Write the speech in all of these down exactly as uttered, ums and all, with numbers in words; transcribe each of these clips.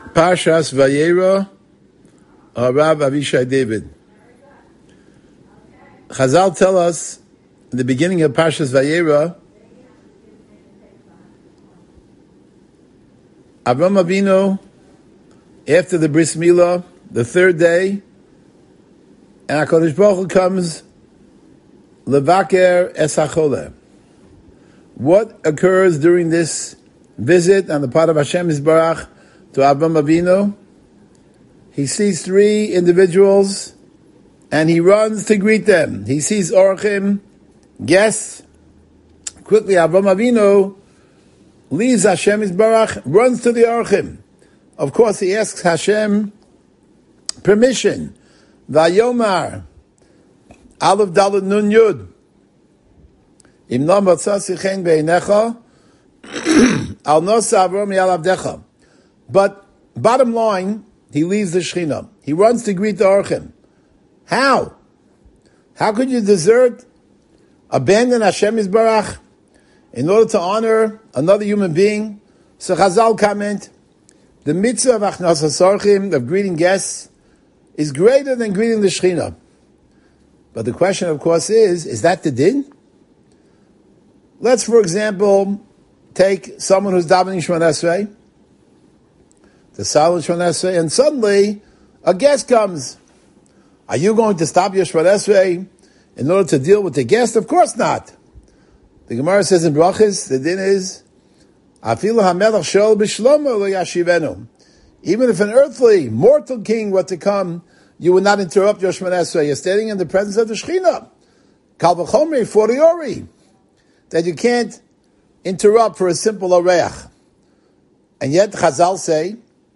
Parshas Vayera, Rav Avishai David. Chazal tell us in the beginning of Parshas Vayera, Avram Avinu, after the Bris Milah, the third day, and HaKadosh Baruch Hu comes Levaker es HaCholeh. What occurs during this visit on the part of Hashem Yisbarach to Avram Avinu? He sees three individuals and he runs to greet them. He sees Orchim, guests. Quickly Avram Avinu leaves Hashem Yisbarach, runs to the Orchim. Of course he asks Hashem permission. Vayomar Aleph Dalet Nun Yud Im no motzasi chen beinecha al nosa Avram yalavdecha. But bottom line, he leaves the Shechina. He runs to greet the Orchim. How? How could you desert, abandon Hashem Yisbarach in order to honor another human being? So Chazal comment, the mitzvah of Achnasas Orchim, of greeting guests, is greater than greeting the Shechina. But the question, of course, is, is that the din? Let's, for example, take someone who's davening Shemona Esrei, the silent Shemona Esrei, and suddenly a guest comes. Are you going to stop your Shemona Esrei in order to deal with the guest? Of course not. The Gemara says in Brachos, the din is, Afilu hamelech shol b'shlomo lo yashivenu. Even if an earthly, mortal king were to come, you would not interrupt your Shemona Esrei. You're standing in the presence of the Shechina. Kal v'chomer foriori. That you can't interrupt for a simple oreach. And yet Chazal say,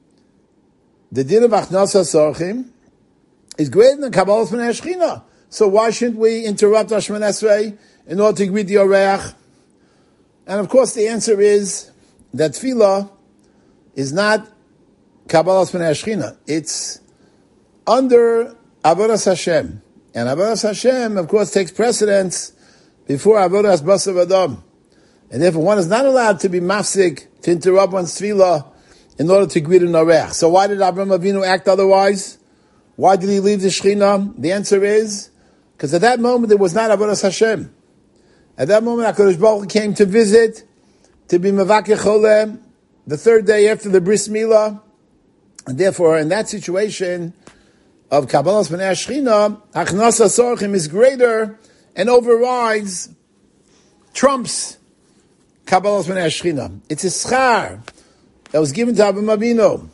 the din of Achnasas Orchim is greater than Kabbalas B'nai Shechina. So why shouldn't we interrupt our Shemona Esrei in order to greet the oreach? And of course the answer is that tefillah is not Kabbalas B'nai Shechina. It's under Avodas Hashem. And Avodas Hashem, of course, takes precedence before Avodas Basar Adam. And therefore one is not allowed to be mafsik, to interrupt one's tefillah in order to greet an oreach. So why did Avram Avinu act otherwise? Why did he leave the Shechina? The answer is, because at that moment there was not Avodas Hashem. At that moment HaKadosh Baruch Hu came to visit, to be Mevaker Choleh, the third day after the Bris Milah. And therefore, in that situation of Kabbalas B'nai Shechina, Achnasas Orchim is greater and overrides, trumps Kabbalas B'nai Shechina. It's a schar that was given to Avram Avinu.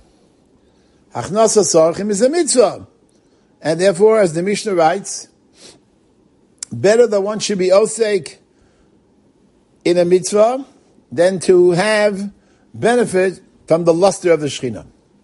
Achnasas Orchim is a mitzvah. And therefore, as the Mishnah writes, better that one should be osek in a mitzvah than to have benefit from the luster of the Shechina.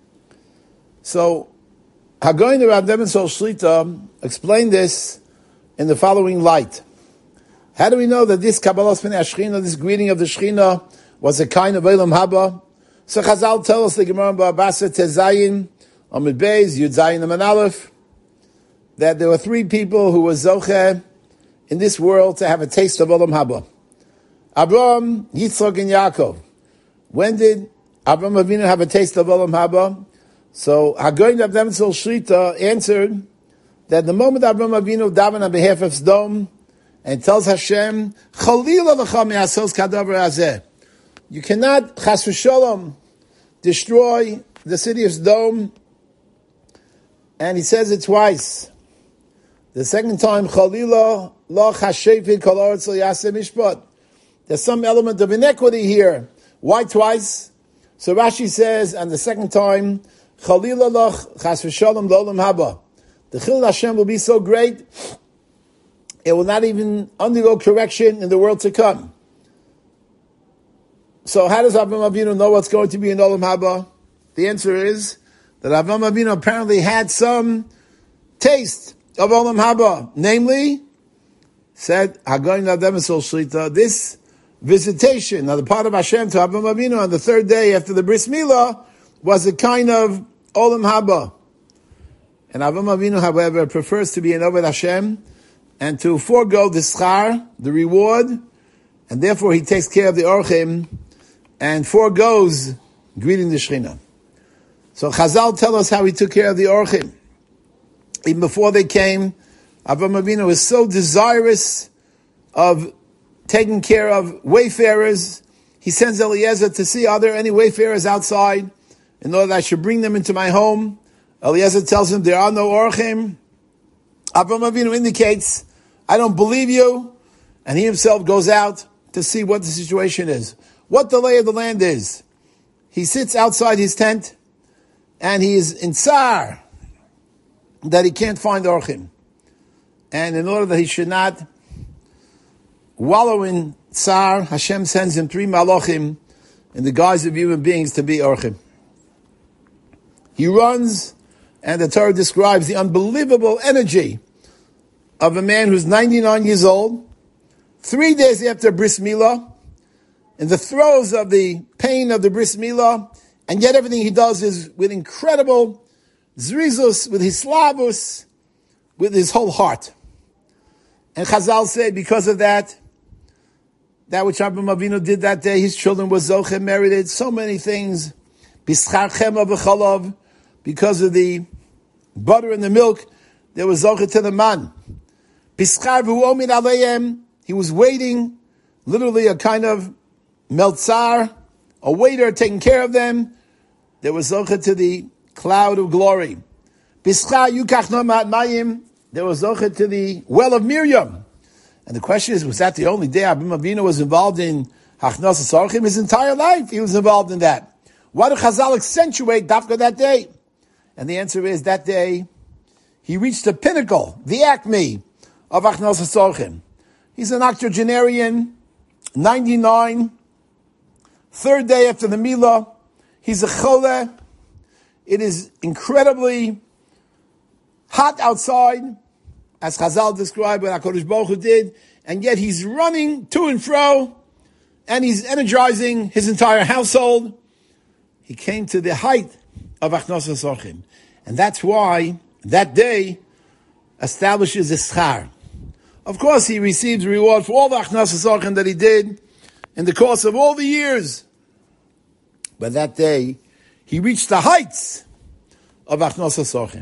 So, Hagoyin the Rav Devin Sol Shlita explained this in the following light. How do we know that this Kabbalas B'nai Shechina, this greeting of the Shechina, was a kind of Olam Haba? So Chazal tell us, the Gemara in Baba Basra Tezayin, Amud Beis, Yud Zayin Amud Aleph, that there were three people who were Zocheh in this world to have a taste of Olam Haba. Abraham, Yitzchak, and Yaakov. When did Abraham Avinu have a taste of Olam Haba? So Hagoyin Rav Devin Sol Shlita answered that the moment Abraham Avinu davened on behalf of Sdom and tells Hashem, Chalila l'cha me'asos kadavar hazeh. You cannot, chas v'sholom, destroy the city of Sdom. And he says it twice. The second time, Chalila lo chashefid kol oretz lo yaseh mishpat. There's some element of inequity here. Why twice? So Rashi says, and the second time, Chalila loch chas v'sholom l'olam haba. The Chilul Hashem will be so great, it will not even undergo correction in the world to come. So how does Avram Avinu know what's going to be in Olam Haba? The answer is that Avram Avinu apparently had some taste of Olam Haba. Namely, said Hagoyin Rav Devin Sol Shlita, this visitation on the part of Hashem to Avram Avinu on the third day after the Bris Milah was a kind of Olam Haba. And Avram Avinu, however, prefers to be an Oved Hashem and to forego the schar, the reward, and therefore he takes care of the Orchim and foregoes greeting the Shechina. So Chazal tell us how he took care of the Orchim. Even before they came, Avraham Avinu was so desirous of taking care of wayfarers. He sends Eliezer to see, are there any wayfarers outside, in order that I should bring them into my home. Eliezer tells him, there are no Orchim. Avraham Avinu indicates, I don't believe you. And he himself goes out to see what the situation is, what the lay of the land is. He sits outside his tent, and he is in tsar that he can't find Orchim. And in order that he should not wallow in tsar, Hashem sends him three malachim in the guise of human beings to be Orchim. He runs, and the Torah describes the unbelievable energy of a man who's ninety-nine years old, three days after Bris Milah, in the throes of the pain of the Bris Milah, and yet everything he does is with incredible zrizus, with his slavus, with his whole heart. And Chazal said, because of that, that which Avraham Avinu did that day, his children were zochem, merited so many things. Bischar chema v'chalav, because of the butter and the milk, there was zochem to the man. Bischar v'uomin aleim, he was waiting, literally a kind of meltzar, a waiter taking care of them. There was zochem to the cloud of glory. Bischar yukach nomat mayim, there was zochem to the well of Miriam. And the question is, was that the only day Avraham Avinu was involved in Hachnas Orchim? His entire life he was involved in that. Why did Chazal accentuate Dafka that day? And the answer is, that day he reached the pinnacle, the acme of Hachnas Orchim. He's an octogenarian, ninety-nine, third day after the Milah. He's a chole. It is incredibly hot outside, as Chazal described what HaKadosh Baruch Hu did, and yet he's running to and fro, and he's energizing his entire household. He came to the height of Hachnas Orchim. And that's why that day establishes a schar. Of course, he receives reward for all the Hachnas Orchim that he did in the course of all the years. But that day, he reached the heights of Hachnas Orchim.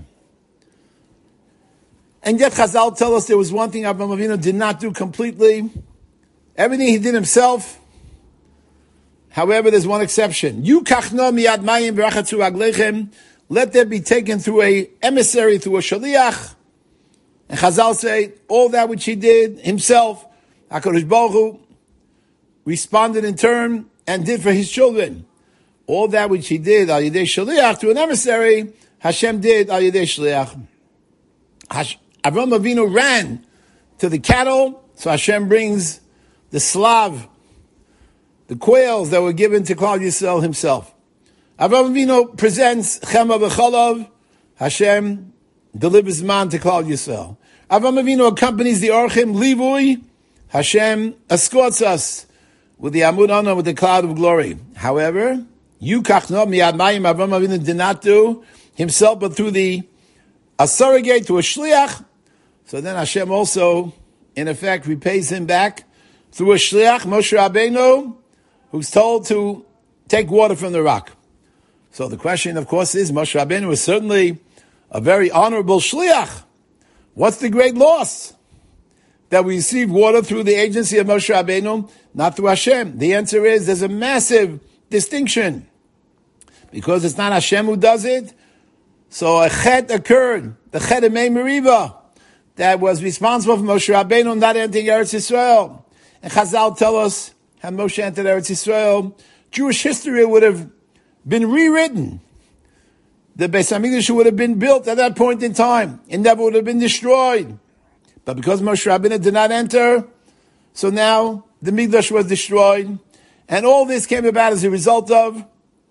And yet Chazal tell us there was one thing Avraham Avinu did not do completely. Everything he did himself. However, there's one exception. Yukachno miyad mayim v'rachatzu aglechem. Let them be taken through a emissary, through a shaliach. And Chazal say, all that which he did himself, HaKadosh Baruch Hu responded in turn and did for his children. All that which he did, al yidei shaliach, to an emissary, Hashem did al yidei shaliach. Hash- Avraham Avinu ran to the cattle, so Hashem brings the slav, the quails that were given to Klal Yisrael himself. Avraham Avinu presents chema v'chalav, Hashem delivers man to Klal Yisrael. Avraham Avinu accompanies the Orchim, livui, Hashem escorts us with the Amud Ana, with the cloud of glory. However, yukach no miyad mayim, Avraham Avinu did not do himself, but through the a surrogate, to a shliach. So then Hashem also, in effect, repays him back through a shliach, Moshe Rabbeinu, who's told to take water from the rock. So the question, of course, is, Moshe Rabbeinu is certainly a very honorable shliach. What's the great loss? That we receive water through the agency of Moshe Rabbeinu, not through Hashem. The answer is, there's a massive distinction. Because it's not Hashem who does it, so a chet occurred, the chet of Mei Meriva, that was responsible for Moshe Rabbeinu not entering Eretz Yisrael. And Chazal tell us, had Moshe entered Eretz Yisrael, Jewish history would have been rewritten. The Beis HaMikdash would have been built at that point in time. It never would have been destroyed. But because Moshe Rabbeinu did not enter, so now the Mikdash was destroyed. And all this came about as a result of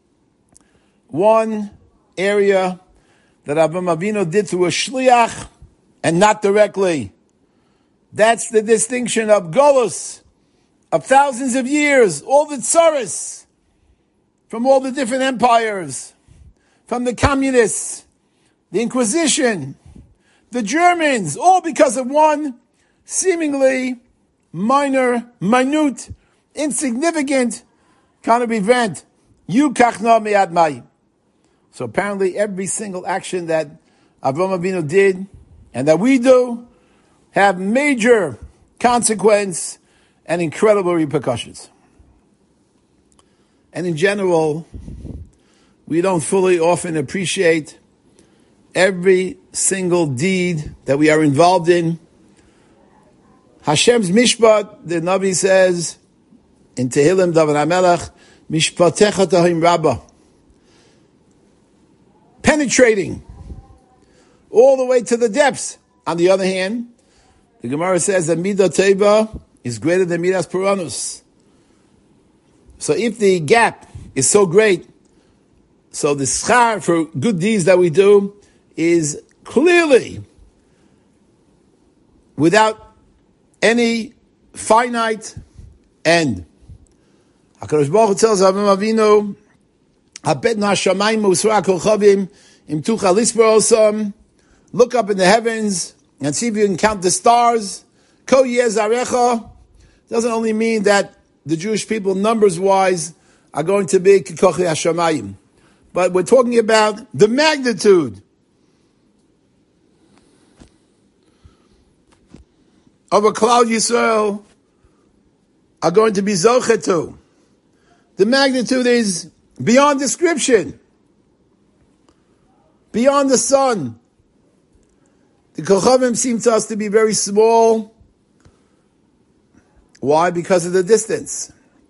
one area that Avraham Avinu did through a shliach and not directly. That's the distinction of Golus, of thousands of years, all the tsaris, from all the different empires, from the communists, the Inquisition, the Germans, all because of one seemingly minor, minute, insignificant kind of event. Yukachna mi'ad mayim. So apparently every single action that Avraham Avinu did and that we do have major consequence and incredible repercussions. And in general, we don't fully often appreciate every single deed that we are involved in. Hashem's mishpat, the Navi says in Tehillim, David HaMelech, mishpatecha tahim rabbah. Penetrating all the way to the depths. On the other hand, the Gemara says that midah teva is greater than midas puranus. So if the gap is so great, so the schar for good deeds that we do is clearly without any finite end. HaKadosh Baruch Hu tells Avraham Avinu, "Habet na'ashamayim u'sra kol chavim im tuchal lisper osam." Look up in the heavens and see if you can count the stars. Ko yeh zarecha doesn't only mean that the Jewish people, numbers-wise, are going to be kikochi hashamayim, but we're talking about the magnitude of a Klal Yisrael are going to be zochet to. The magnitude is beyond description, beyond the sun. The Kochavim seem to us to be very small. Why? Because of the distance.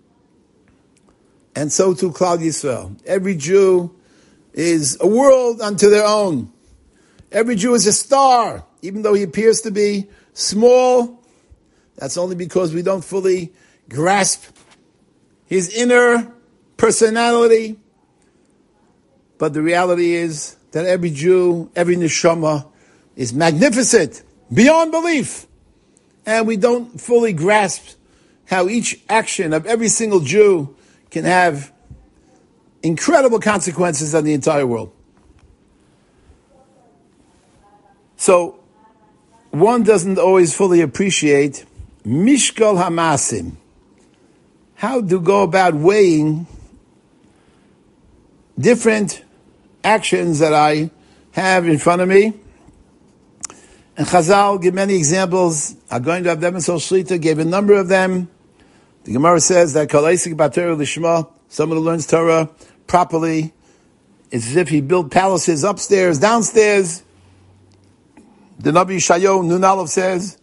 And so too Klal Yisrael. Every Jew is a world unto their own. Every Jew is a star, even though he appears to be small. That's only because we don't fully grasp his inner personality. But the reality is that every Jew, every neshama is magnificent, beyond belief. And we don't fully grasp how each action of every single Jew can have incredible consequences on the entire world. So, one doesn't always fully appreciate Mishkal Hamasim. How to go about weighing different actions that I have in front of me. And Chazal give many examples. I'm going to have them, and so Shlita gave a number of them. The Gemara says that Kol Eisik B'Torah Lishma, someone who learns Torah properly, it's as if he built palaces upstairs, downstairs. The Nabi Yeshayahu Nun Aleph says,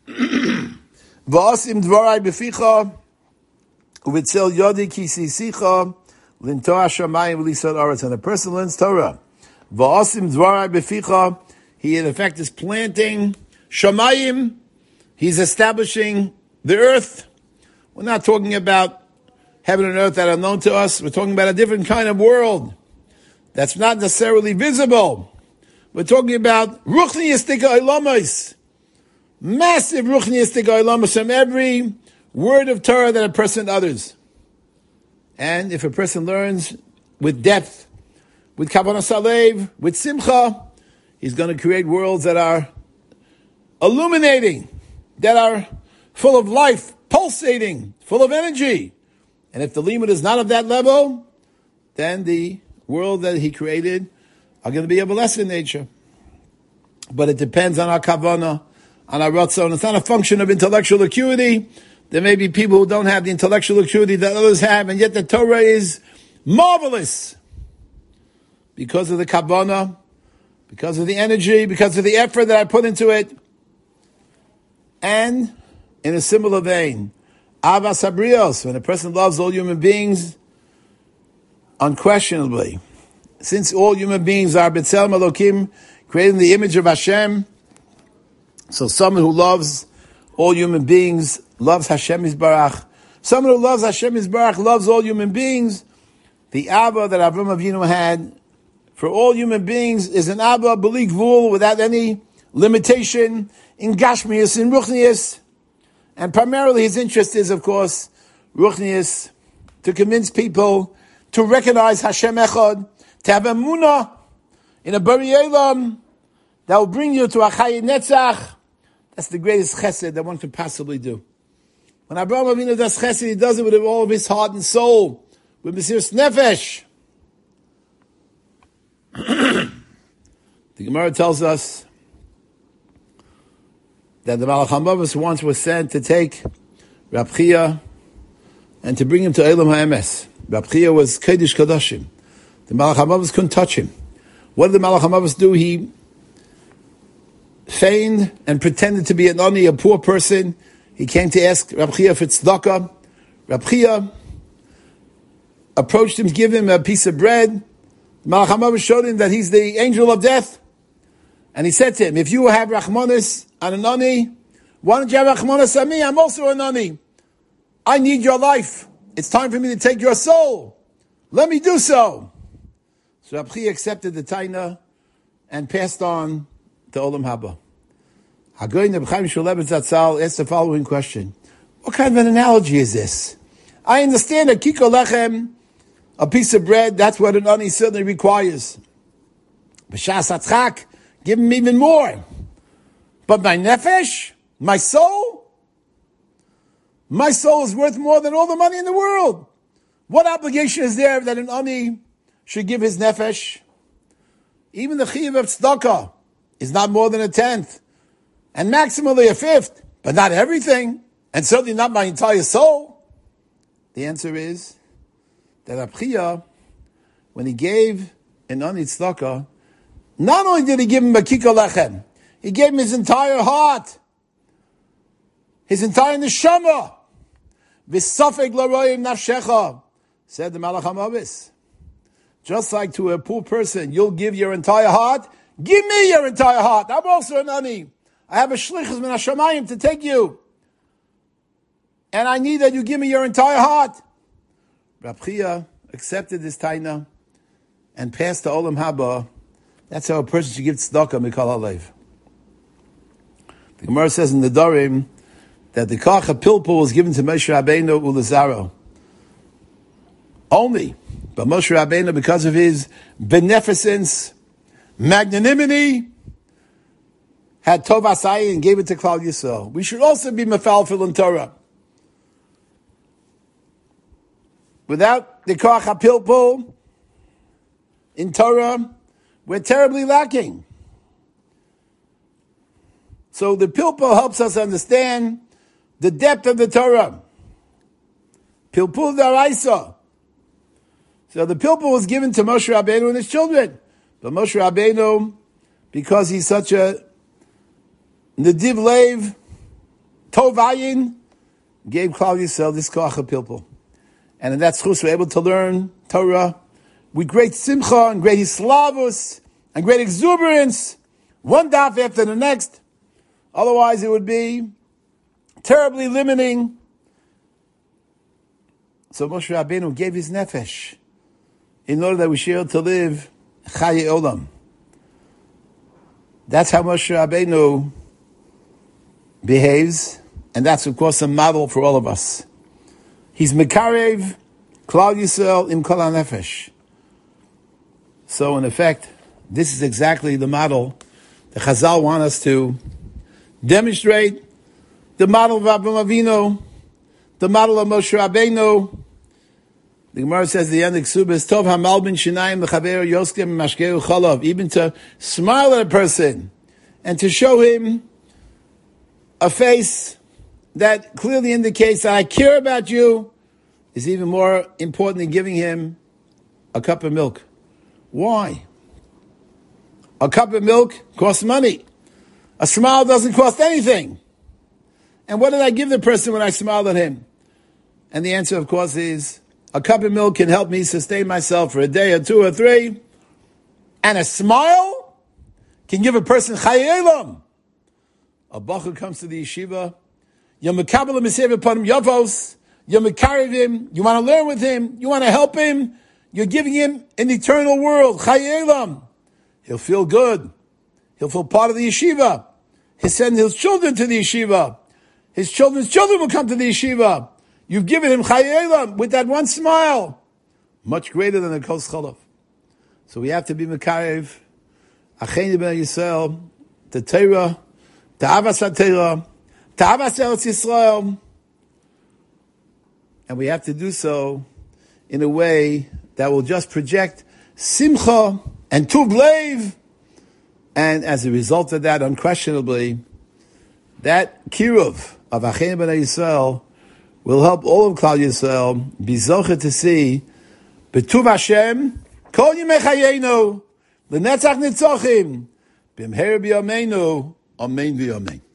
V'asim dvarai b'ficha, u'v'tzel yodi kisisicha, l'ntoa shamayim v'lisad aretz. And a person learns Torah. V'asim dvarai b'ficha, he in effect is planting shamayim, he's establishing the earth. We're not talking about heaven and earth that are known to us. We're talking about a different kind of world that's not necessarily visible. We're talking about ruchniistika olamis, massive ruchniistika olamis from every word of Torah that a person utters. And if a person learns with depth, with kavanah salev, with simcha, he's going to create worlds that are illuminating, that are full of life, pulsating, full of energy. And if the limud is not of that level, then the world that he created are going to be of a lesser nature. But it depends on our kavanah, on our ratzon. It's not a function of intellectual acuity. There may be people who don't have the intellectual acuity that others have, and yet the Torah is marvelous because of the kavanah, because of the energy, because of the effort that I put into it. And in a similar vein, Avas Habrios, when a person loves all human beings, unquestionably, since all human beings are B'Tselem Elokim, created in the image of Hashem, so someone who loves all human beings loves Hashem Yisbarach. Someone who loves Hashem Yisbarach loves all human beings. The Abba that Avraham Avinu had for all human beings is an Abba B'li Gvul, without any limitation, in Gashmius, in Ruchnius. And primarily his interest is, of course, Ruchnius, to convince people to recognize Hashem Echad, to have a munah in a Bari Elam that will bring you to a Chayi Netzach. That's the greatest chesed that one could possibly do. When Avraham Avinu does chesed, he does it with all of his heart and soul, with Mesiras Nefesh. The Gemara tells us that the Malach HaMavos once was sent to take Rab Chia and to bring him to Eilam HaEmes. Rab Chia was Kodesh Kodashim. The Malach HaMavos couldn't touch him. What did the Malach HaMavos do? He feigned and pretended to be an ani, a poor person. He came to ask Rab Chia for tzedakah. Rab Chia approached him to give him a piece of bread. The Malach HaMavos showed him that he's the angel of death. And he said to him, if you have Rachmanis on an ani, why don't you have Rachmanis on me? I'm also an ani. I need your life. It's time for me to take your soul. Let me do so. So Rab Chia accepted the taina and passed on to Olam Haba. Hagoyin Reb Chaim Shmulevitz Zatzal asked the following question. What kind of an analogy is this? I understand a kiko lechem, a piece of bread, that's what an ani certainly requires. B'shas hatzchak, give him even more. But my nefesh, my soul, my soul is worth more than all the money in the world. What obligation is there that an ani should give his nefesh? Even the chiyuv of tzedakah is not more than a tenth, and maximally a fifth, but not everything, and certainly not my entire soul. The answer is that Rab Chia, when he gave an ani tzedakah, not only did he give him a kiko lechem, he gave him his entire heart, his entire neshama. V'safek l'royim nafshecha, said the Malach HaMavos. Just like to a poor person, you'll give your entire heart. Give me your entire heart. I'm also an ani. I have a shlichus min hashamayim to take you, and I need that you give me your entire heart. Rab Chia accepted this taina and passed to Olam Haba. That's how a person should give tzedakah mikol halev. The Gemara says in the Dorim that the kach pilpul was given to Moshe Rabbeinu ulazaro only, but Moshe Rabbeinu, because of his beneficence, magnanimity, had tov asai and gave it to Klal Yisrael. We should also be mefalfil in Torah. Without the kach pilpul in Torah, we're terribly lacking. So the pilpul helps us understand the depth of the Torah. Pilpul daraisa. So the pilpul was given to Moshe Rabbeinu and his children. But Moshe Rabbeinu, because he's such a nediv leiv, tov ayin, gave Klal Yisrael this koach pilpul. And in that schus we're able to learn Torah with great simcha and great hislavus and great exuberance, one daf after the next. Otherwise it would be terribly limiting. So Moshe Rabbeinu gave his nefesh in order that we should be able to live Chaye Olam. That's how Moshe Rabbeinu behaves, and that's of course a model for all of us. He's Mekarev, Klal Yisrael, Im Kol HaNefesh. So in effect, this is exactly the model the Chazal want us to demonstrate, the model of Avraham Avinu, the model of Moshe Rabbeinu. The Gemara says the end of Ksubas, Tov hamal bin shinayim l'chaver yoskem mashkeu chalav, even to smile at a person and to show him a face that clearly indicates that I care about you is even more important than giving him a cup of milk. Why? A cup of milk costs money. A smile doesn't cost anything. And what did I give the person when I smiled at him? And the answer, of course, is a cup of milk can help me sustain myself for a day or two or three. And a smile can give a person Chaye Olam. A bacher comes to the yeshiva. You're mekabel him upon him yavos. You're mekarev him. You want to learn with him. You want to help him. You're giving him an eternal world. Chaye Olam. He'll feel good. He'll feel part of the yeshiva. He'll send his children to the yeshiva. His children's children will come to the yeshiva. You've given him Chaye Olam with that one smile. Much greater than a kos chalav. So we have to be mekarev. Acheinu ben Yisrael. The Torah. The Avas HaTorah. The Avas Eretz Yisrael. And we have to do so in a way that will just project simcha and Tuv Lev. And as a result of that, unquestionably, that kiruv of Acheinu B'nai Yisrael will help all of Klal Yisrael be zocher to see B'tuv Hashem Kol Yimei Chayenu L'netzach Nitzochim B'mher B'yameinu Amen V'yamein.